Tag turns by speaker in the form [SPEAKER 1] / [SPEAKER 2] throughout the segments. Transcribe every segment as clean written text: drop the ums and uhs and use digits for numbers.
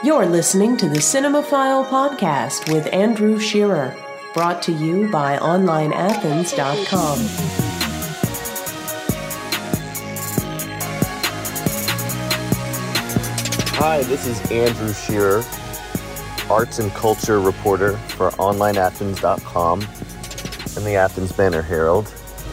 [SPEAKER 1] You're listening to the Cinemaphile Podcast with Andrew Shearer, brought to you by OnlineAthens.com.
[SPEAKER 2] Hi, this is Andrew Shearer, arts and culture reporter for OnlineAthens.com and the Athens Banner Herald,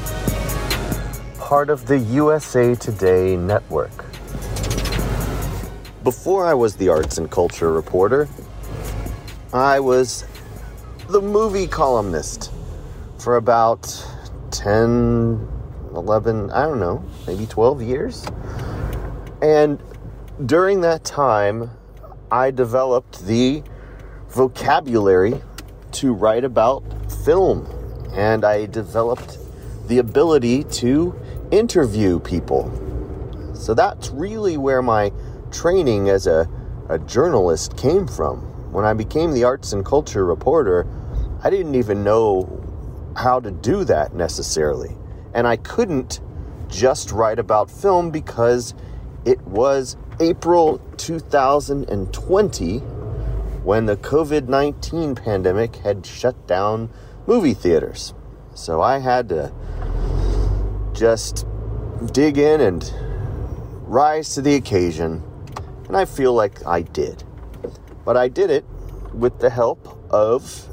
[SPEAKER 2] part of the USA Today network. Before I was the arts and culture reporter, I was the movie columnist for about 10, 11, I don't know, maybe 12 years. And during that time, I developed the vocabulary to write about film, and I developed the ability to interview people. So that's really where my training as a journalist came from. When I became the arts and culture reporter, I didn't even know how to do that necessarily. And I couldn't just write about film because it was April 2020 when the COVID-19 pandemic had shut down movie theaters. So I had to just dig in and rise to the occasion. And I feel like I did. But I did it with the help of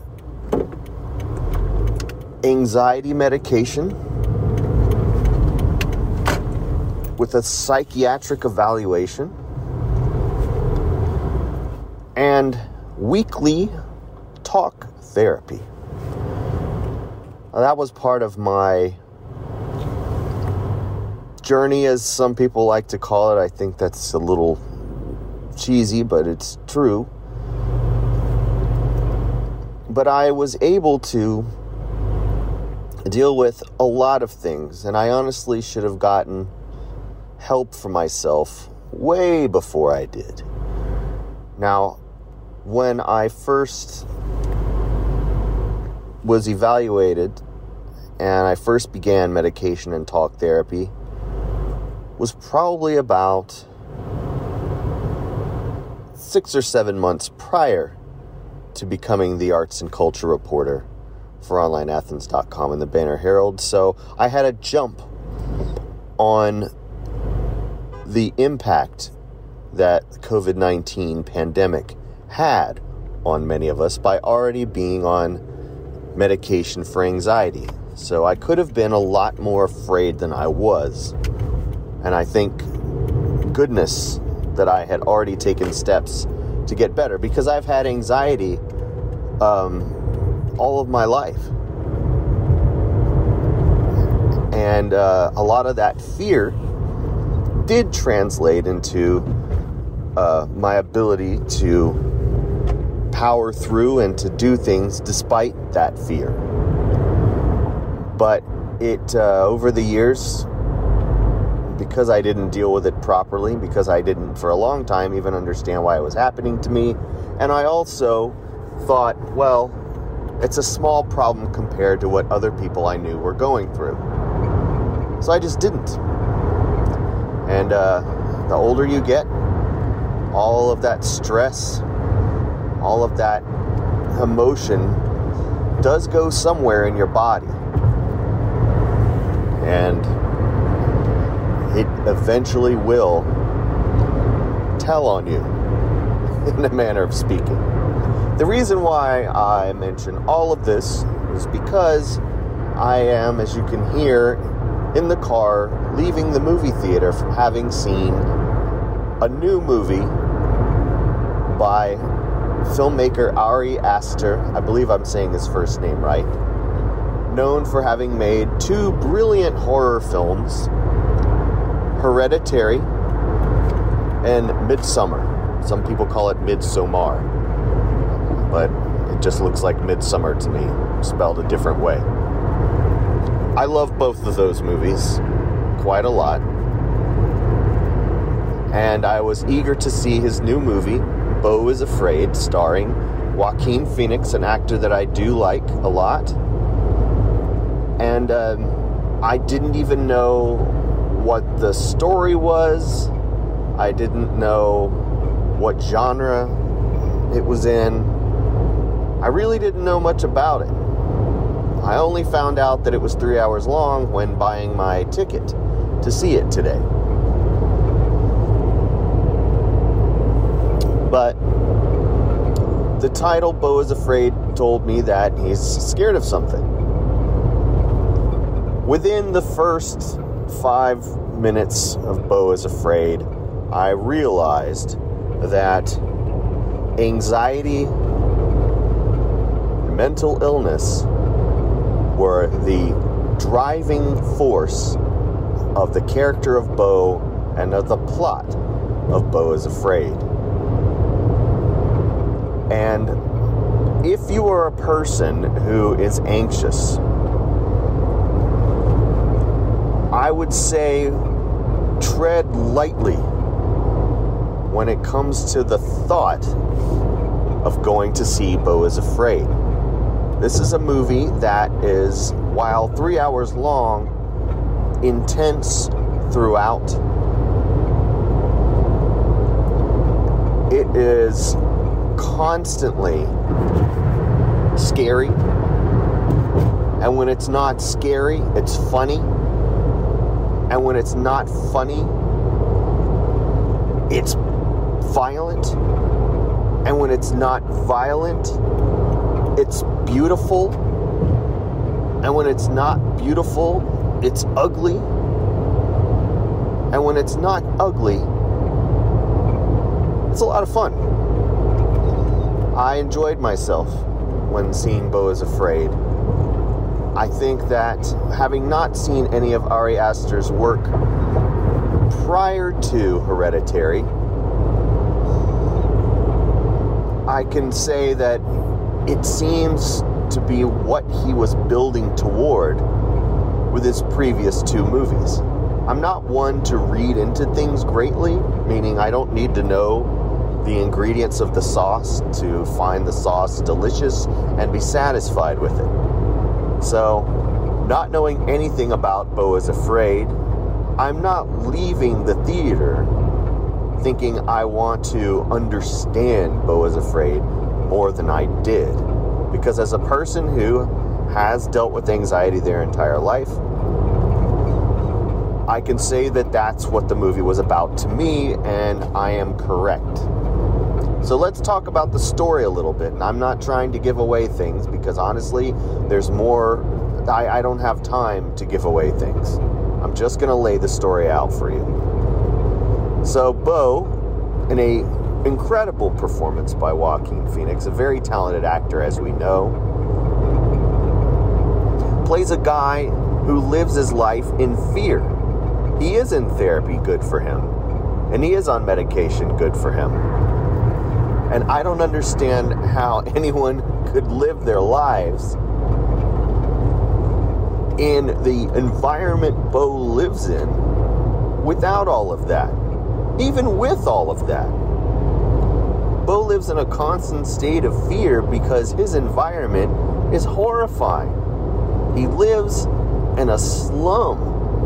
[SPEAKER 2] anxiety medication, with a psychiatric evaluation, and weekly talk therapy. Now, that was part of my journey, as some people like to call it. I think that's a little cheesy, but it's true. But I was able to deal with a lot of things, and I honestly should have gotten help for myself way before I did. Now, when I first was evaluated and I first began medication and talk therapy was probably about 6 or 7 months prior to becoming the arts and culture reporter for OnlineAthens.com and the Banner Herald. So I had a jump on the impact that the COVID-19 pandemic had on many of us by already being on medication for anxiety. So I could have been a lot more afraid than I was. And I think goodness that I had already taken steps to get better, because I've had anxiety all of my life. And a lot of that fear did translate into my ability to power through and to do things despite that fear. But it over the years, because I didn't deal with it properly, because I didn't for a long time even understand why it was happening to me, and I also thought, well, it's a small problem compared to what other people I knew were going through. So I just didn't. And the older you get, all of that stress, all of that emotion does go somewhere in your body. And it eventually will tell on you, in a manner of speaking. The reason why I mention all of this is because I am, as you can hear, in the car leaving the movie theater from having seen a new movie by filmmaker Ari Aster. I believe I'm saying his first name right. Known for having made 2 brilliant horror films, Hereditary and Midsommar. Some people call it Midsommar, but it just looks like Midsummer to me, spelled a different way. I love both of those movies quite a lot, and I was eager to see his new movie, Beau is Afraid, starring Joaquin Phoenix, an actor that I do like a lot. And I didn't even know what the story was. I didn't know what genre it was in, I really didn't know much about it. I only found out that it was 3 hours long when buying my ticket to see it today. But the title, Beau is Afraid, told me that he's scared of something. Within the first 5 minutes of Beau is Afraid, I realized that anxiety, mental illness were the driving force of the character of Beau and of the plot of Beau is Afraid. And if you are a person who is anxious, I would say tread lightly when it comes to the thought of going to see Beau is Afraid. This is a movie that is, while 3 hours long, intense throughout. It is constantly scary. And when it's not scary, it's funny. And when it's not funny, it's violent. And when it's not violent, it's beautiful. And when it's not beautiful, it's ugly. And when it's not ugly, it's a lot of fun. I enjoyed myself when seeing Beau is Afraid. I think that having not seen any of Ari Aster's work prior to Hereditary, I can say that it seems to be what he was building toward with his previous two movies. I'm not one to read into things greatly, meaning I don't need to know the ingredients of the sauce to find the sauce delicious and be satisfied with it. So, not knowing anything about Beau is Afraid, I'm not leaving the theater thinking I want to understand Beau is Afraid more than I did. Because as a person who has dealt with anxiety their entire life, I can say that that's what the movie was about to me, and I am correct. So let's talk about the story a little bit. And I'm not trying to give away things because honestly, there's more. I don't have time to give away things. I'm just going to lay the story out for you. So Beau, in a incredible performance by Joaquin Phoenix, a very talented actor as we know, plays a guy who lives his life in fear. He is in therapy, good for him. And he is on medication, good for him. And I don't understand how anyone could live their lives in the environment Beau lives in without all of that. Even with all of that. Beau lives in a constant state of fear because his environment is horrifying. He lives in a slum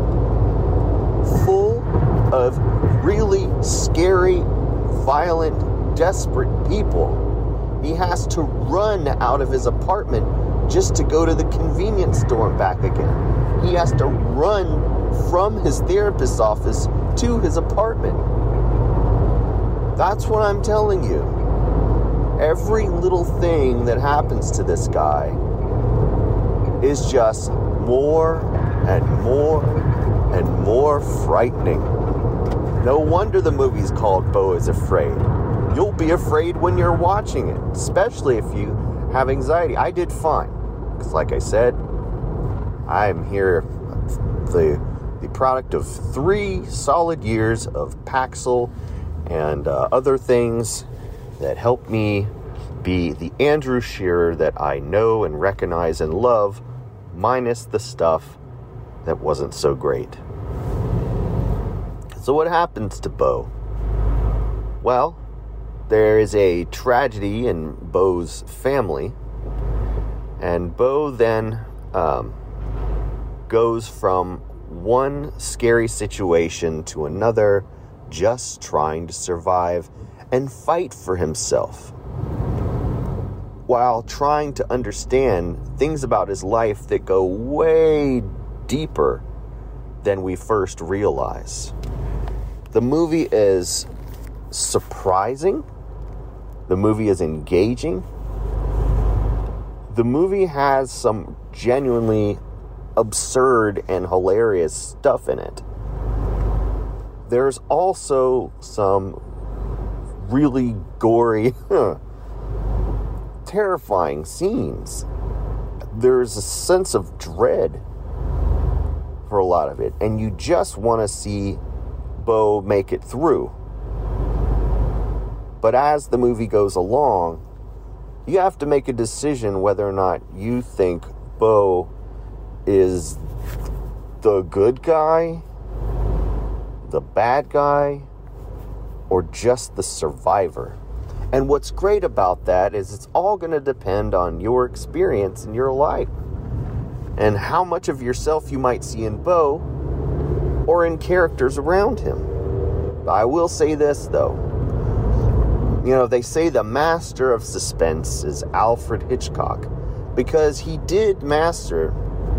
[SPEAKER 2] full of really scary, violent, desperate people. He has to run out of his apartment just to go to the convenience store and back again. He has to run from his therapist's office to his apartment. That's what I'm telling you. Every little thing that happens to this guy is just more and more and more frightening. No wonder the movie's called Beau is Afraid. You'll be afraid when you're watching it, especially if you have anxiety. I did fine, because like I said, I'm here, the product of 3 solid years of Paxil and other things that helped me be the Andrew Shearer that I know and recognize and love, minus the stuff that wasn't so great. So what happens to Beau? Well, there is a tragedy in Beau's family, and Beau then goes from one scary situation to another, just trying to survive and fight for himself. while trying to understand things about his life that go way deeper than we first realize. The movie is surprising. The movie is engaging. The movie has some genuinely absurd and hilarious stuff in it. There's also some really gory, terrifying scenes. There's a sense of dread for a lot of it, and you just want to see Bo make it through. But as the movie goes along, you have to make a decision whether or not you think Bo is the good guy, the bad guy, or just the survivor. And what's great about that is it's all going to depend on your experience in your life and how much of yourself you might see in Bo or in characters around him. I will say this, though. You know, they say the master of suspense is Alfred Hitchcock, because he did master,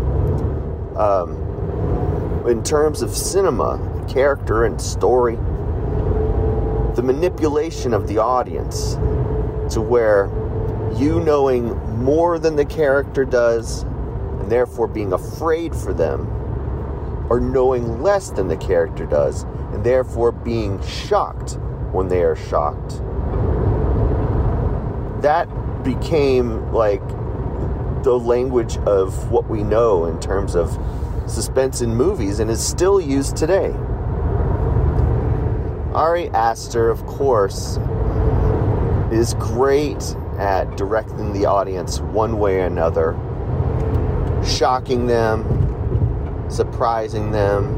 [SPEAKER 2] in terms of cinema, character and story, the manipulation of the audience to where you knowing more than the character does and therefore being afraid for them, or knowing less than the character does and therefore being shocked when they are shocked. That became like the language of what we know in terms of suspense in movies and is still used today. Ari Aster, of course, is great at directing the audience one way or another, shocking them, surprising them,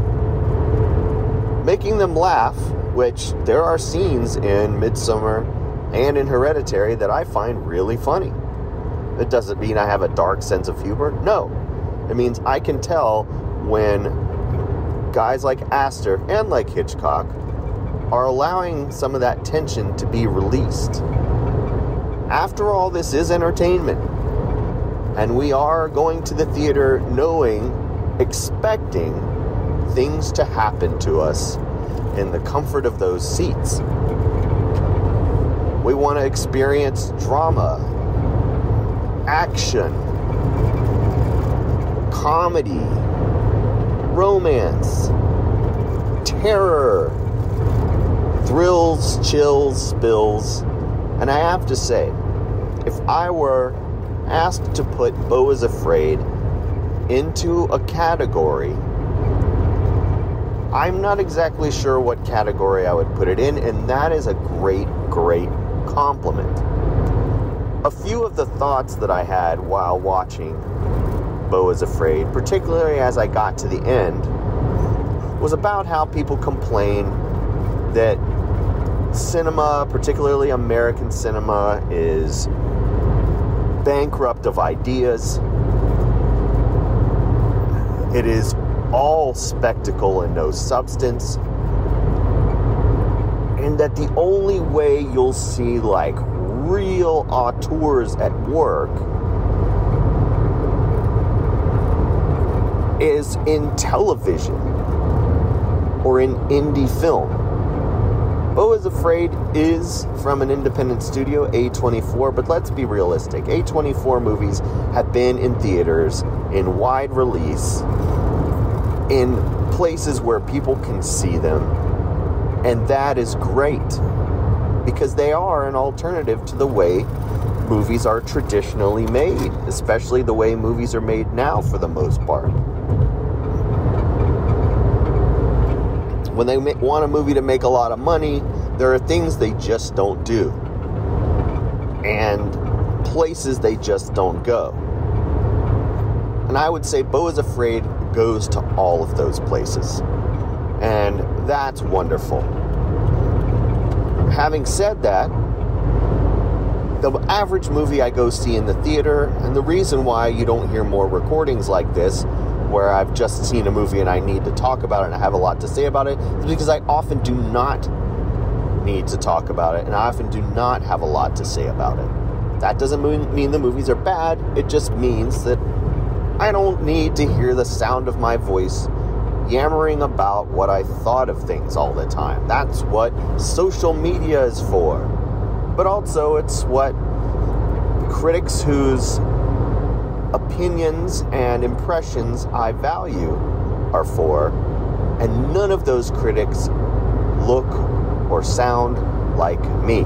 [SPEAKER 2] making them laugh, which there are scenes in Midsommar and in Hereditary that I find really funny. It doesn't mean I have a dark sense of humor. No. It means I can tell when guys like Aster and like Hitchcock are allowing some of that tension to be released. After all, this is entertainment. And we are going to the theater knowing, expecting things to happen to us in the comfort of those seats. We want to experience drama, action, comedy, romance, terror, thrills, chills, spills. And I have to say, if I were asked to put Beau is Afraid into a category, I'm not exactly sure what category I would put it in, and that is a great, great compliment. A few of the thoughts that I had while watching Beau is Afraid, particularly as I got to the end, was about how people complain that cinema, particularly American cinema, is bankrupt of ideas. It is all spectacle and no substance. And that the only way you'll see like real auteurs at work is in television or in indie film. Beau is Afraid is from an independent studio, A24, but let's be realistic. A24 movies have been in theaters, in wide release, in places where people can see them, and that is great, because they are an alternative to the way movies are traditionally made, especially the way movies are made now for the most part. When they want a movie to make a lot of money, there are things they just don't do. And places they just don't go. And I would say Beau is Afraid goes to all of those places. And that's wonderful. Having said that, the average movie I go see in the theater, and the reason why you don't hear more recordings like this, where I've just seen a movie and I need to talk about it and I have a lot to say about it, is because I often do not need to talk about it, and I often do not have a lot to say about it. That doesn't mean the movies are bad. It just means that I don't need to hear the sound of my voice yammering about what I thought of things all the time. That's what social media is for. But also it's what critics whose opinions and impressions I value are for. And none of those critics look or sound like me.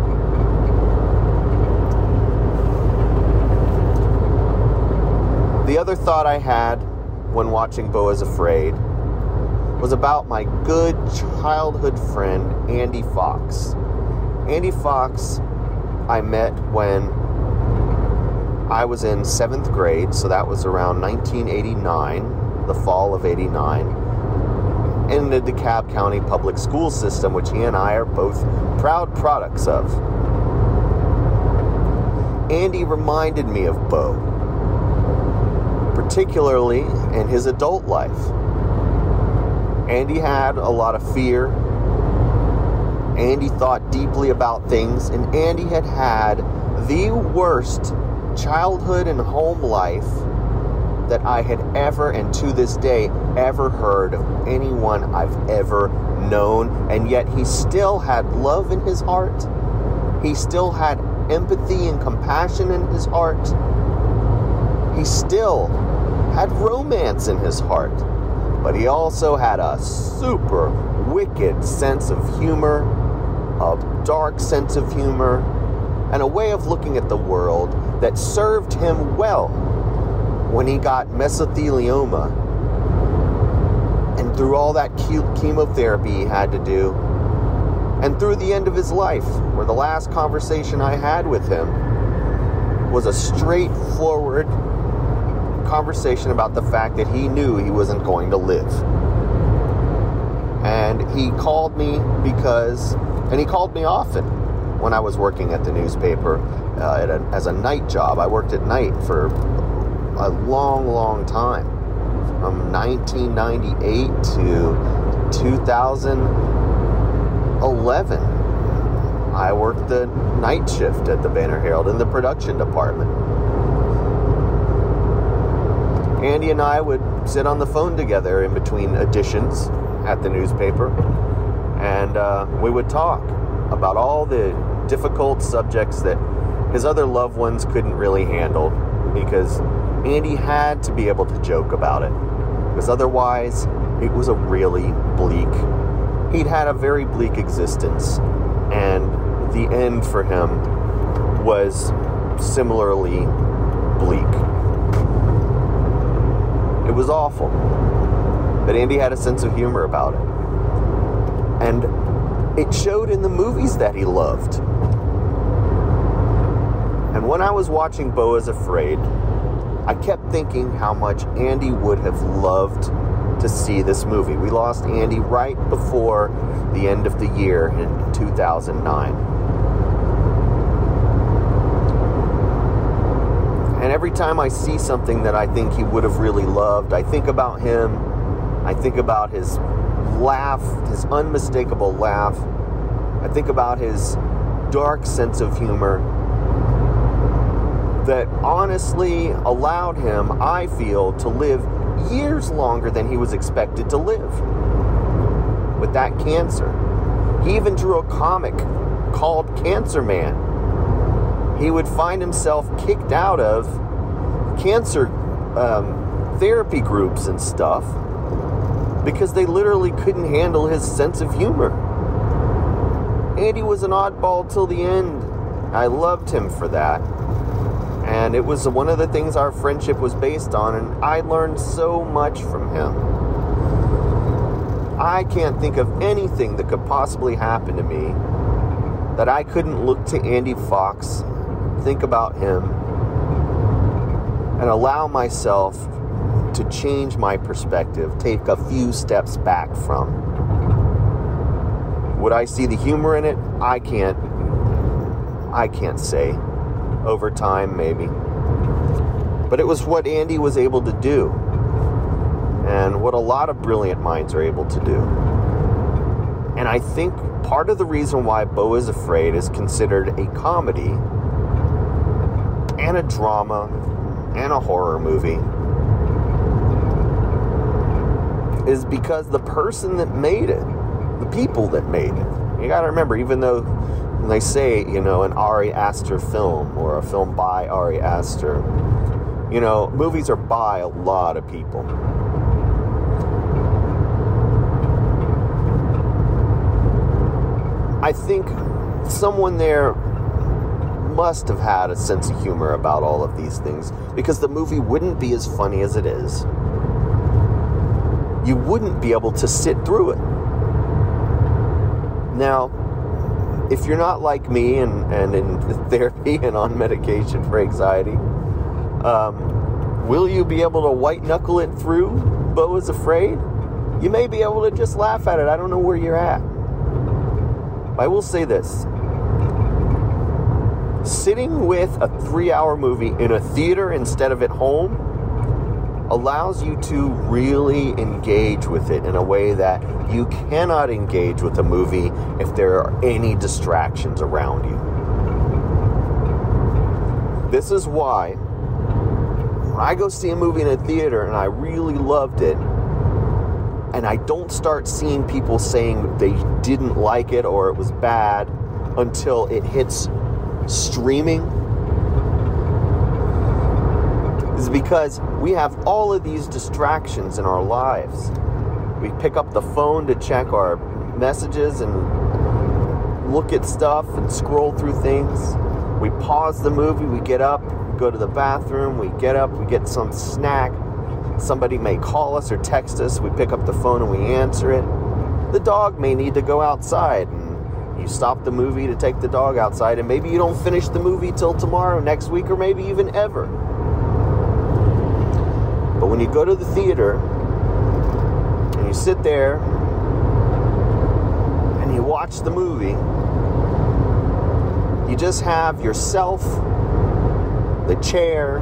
[SPEAKER 2] The other thought I had when watching Beau is Afraid was about my good childhood friend, Andy Fox. Andy Fox I met when I was in 7th grade, so that was around 1989, the fall of 89, in the DeKalb County public school system, which he and I are both proud products of. Andy reminded me of Beau, particularly in his adult life. Andy had a lot of fear. Andy thought deeply about things, and Andy had had the worst childhood and home life that I had ever, and to this day, ever heard of anyone I've ever known. And yet he still had love in his heart. He still had empathy and compassion in his heart. He still had romance in his heart. But he also had a super wicked sense of humor, a dark sense of humor, and a way of looking at the world that served him well when he got mesothelioma and through all that chemotherapy he had to do, and through the end of his life, where the last conversation I had with him was a straightforward conversation about the fact that he knew he wasn't going to live. And he called me and he called me often when I was working at the newspaper as a night job. I worked at night for a long, long time, from 1998 to 2011. I worked the night shift at the Banner Herald in the production department. Andy and I would sit on the phone together in between editions at the newspaper, and we would talk about all the difficult subjects that his other loved ones couldn't really handle, because Andy had to be able to joke about it, because otherwise it was a really he'd had a very bleak existence, and the end for him was similarly bleak. It was awful. But Andy had a sense of humor about it. And it showed in the movies that he loved. And when I was watching Beau is Afraid, I kept thinking how much Andy would have loved to see this movie. We lost Andy right before the end of the year in 2009. And every time I see something that I think he would have really loved, I think about him. I think about his laugh, his unmistakable laugh. I think about his dark sense of humor that honestly allowed him, I feel, to live years longer than he was expected to live with that cancer. He even drew a comic called Cancer Man. He would find himself kicked out of cancer therapy groups and stuff because they literally couldn't handle his sense of humor. Andy was an oddball till the end. I loved him for that. And it was one of the things our friendship was based on, and I learned so much from him. I can't think of anything that could possibly happen to me that I couldn't look to Andy Fox, think about him, and allow myself to change my perspective, take a few steps back from. Would I see the humor in it? I can't say. Over time, maybe. But it was what Andy was able to do, and what a lot of brilliant minds are able to do. And I think part of the reason why Beau is Afraid is considered a comedy and a drama and a horror movie is because the person that made it, the people that made it, you gotta remember, even though they say, an Ari Aster film or a film by Ari Aster, movies are by a lot of people. I think someone there must have had a sense of humor about all of these things, because the movie wouldn't be as funny as it is. You wouldn't be able to sit through it. Now, if you're not like me and in therapy and on medication for anxiety, will you be able to white knuckle it through Beau is Afraid? You may be able to just laugh at it. I don't know where you're at. I will say this. Sitting with a 3-hour movie in a theater instead of at home allows you to really engage with it in a way that you cannot engage with a movie if there are any distractions around you. This is why when I go see a movie in a theater and I really loved it, and I don't start seeing people saying they didn't like it or it was bad until it hits streaming, is because we have all of these distractions in our lives. We pick up the phone to check our messages and look at stuff and scroll through things. We pause the movie, we get up, we go to the bathroom, we get up, we get some snack. Somebody may call us or text us, we pick up the phone and we answer it. The dog may need to go outside, and you stop the movie to take the dog outside, and maybe you don't finish the movie till tomorrow, next week, or maybe even ever. But when you go to the theater and you sit there and you watch the movie, you just have yourself, the chair,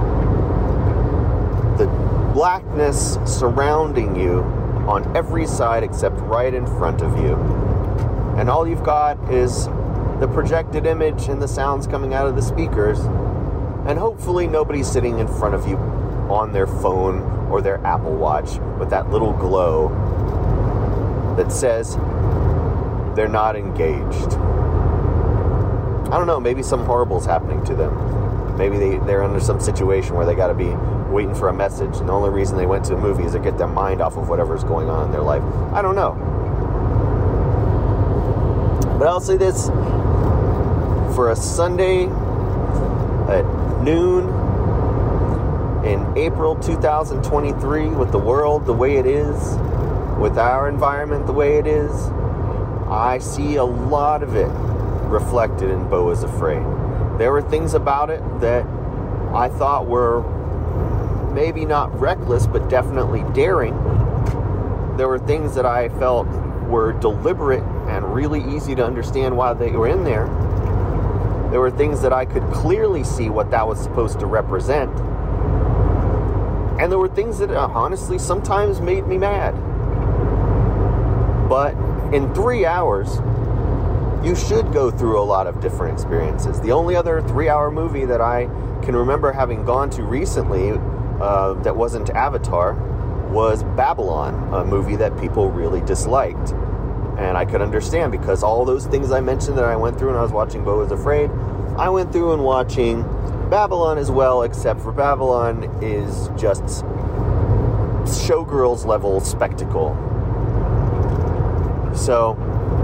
[SPEAKER 2] the blackness surrounding you on every side except right in front of you. And all you've got is the projected image and the sounds coming out of the speakers. And hopefully nobody's sitting in front of you on their phone or their Apple Watch with that little glow that says they're not engaged. I don't know, maybe something horrible is happening to them. Maybe they're under some situation where they got to be waiting for a message, and the only reason they went to a movie is to get their mind off of whatever's going on in their life. I don't know. But I'll say this, for a Sunday at noon in April 2023, with the world the way it is, with our environment the way it is, I see a lot of it reflected in Beau is Afraid. There were things about it that I thought were maybe not reckless, but definitely daring. There were things that I felt were deliberate and really easy to understand why they were in there. There were things that I could clearly see what that was supposed to represent. And there were things that honestly sometimes made me mad. But in 3 hours, you should go through a lot of different experiences. The only other 3-hour movie that I can remember having gone to recently that wasn't Avatar was Babylon, a movie that people really disliked. And I could understand, because all those things I mentioned that I went through when I was watching Beau is Afraid, I went through and watching Babylon as well, except for Babylon is just showgirls level spectacle. So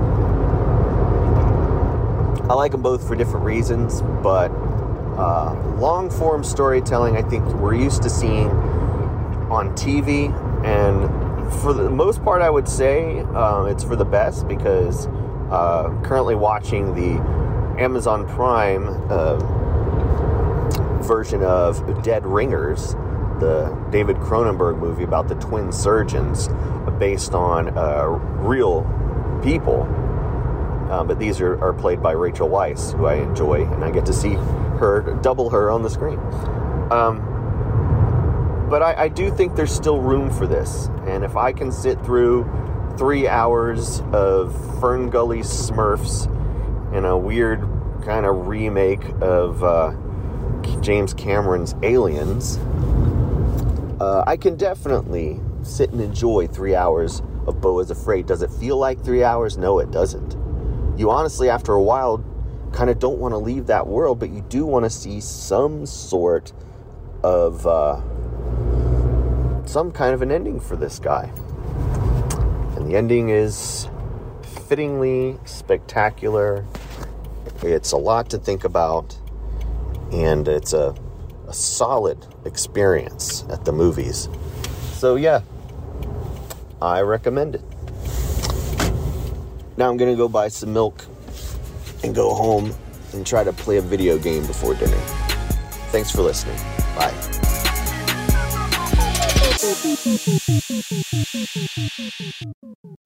[SPEAKER 2] I like them both for different reasons, but long-form storytelling I think we're used to seeing on TV, and for the most part I would say it's for the best, because currently watching the Amazon Prime version of Dead Ringers, the David Cronenberg movie about the twin surgeons based on real people. But these are played by Rachel Weisz, who I enjoy, and I get to see her, double her on the screen. But I do think there's still room for this. And if I can sit through 3 hours of Fern Gully Smurfs and a weird kind of remake of James Cameron's Aliens, I can definitely sit and enjoy 3 hours of Beau is Afraid. Does it feel like 3 hours? No, it doesn't. You honestly, after a while, kind of don't want to leave that world, but you do want to see some sort of, some kind of an ending for this guy. And the ending is fittingly spectacular. It's a lot to think about, and it's a solid experience at the movies. So yeah, I recommend it. Now I'm going to go buy some milk and go home and try to play a video game before dinner. Thanks for listening. Bye.